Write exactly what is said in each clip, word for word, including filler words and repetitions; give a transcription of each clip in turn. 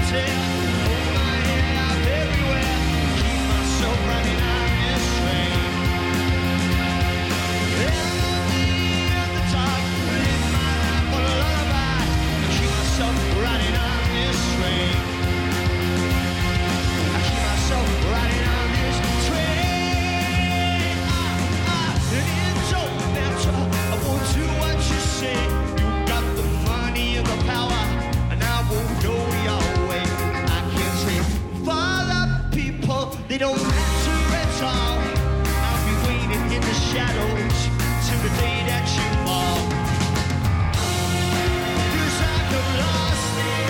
They don't matter at all. I'll be waiting in the shadows till the day that you fall. Feels like I'm lost in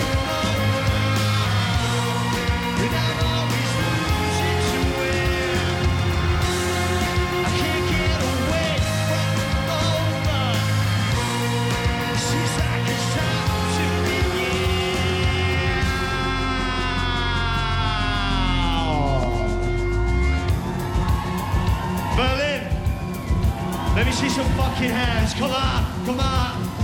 love, and I'm always losing to win. I can't get away from over. Seems like it's time to begin. Berlin, let me see some fucking hands. Come on, come on.